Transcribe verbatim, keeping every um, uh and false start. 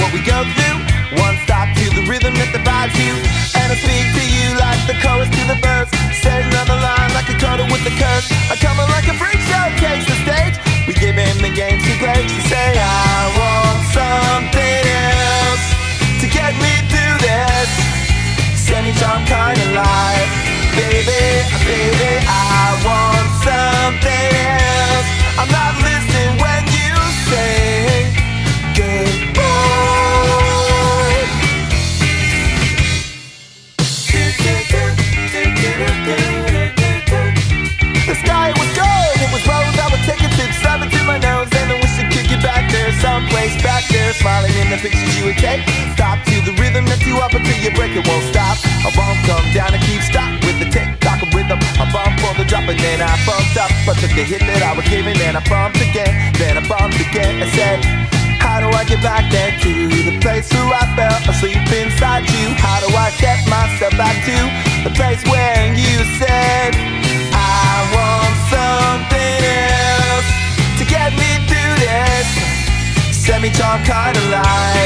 what we go through. One stop to the rhythm that divides you, and I speak to you like the chorus to the verse, setting on the line like a coda with the curse. I come on like a freak show takes the stage. We give him the games he plays. To say I want something else to get me through this semi-charm kind of life. Baby, baby, I want something else. I'm not listening when you say goodbye. The sky was gold, it was rose. I would take a tip, slap it to my nose, and I wish I could get back there, someplace back there, smiling in the pictures you would take. Stop to the rhythm that's you up until you break, it won't stop. A bomb come down and keep stop with the tick-tock of rhythm. A bump for the drop and then I bumped up. I took the hit that I was giving, then I bumped again, then I bumped again. I said, how do I get back there to the place where I fell asleep inside you? How do I get myself back to the place where you said I want something else to get me through this semi-charm kind of life?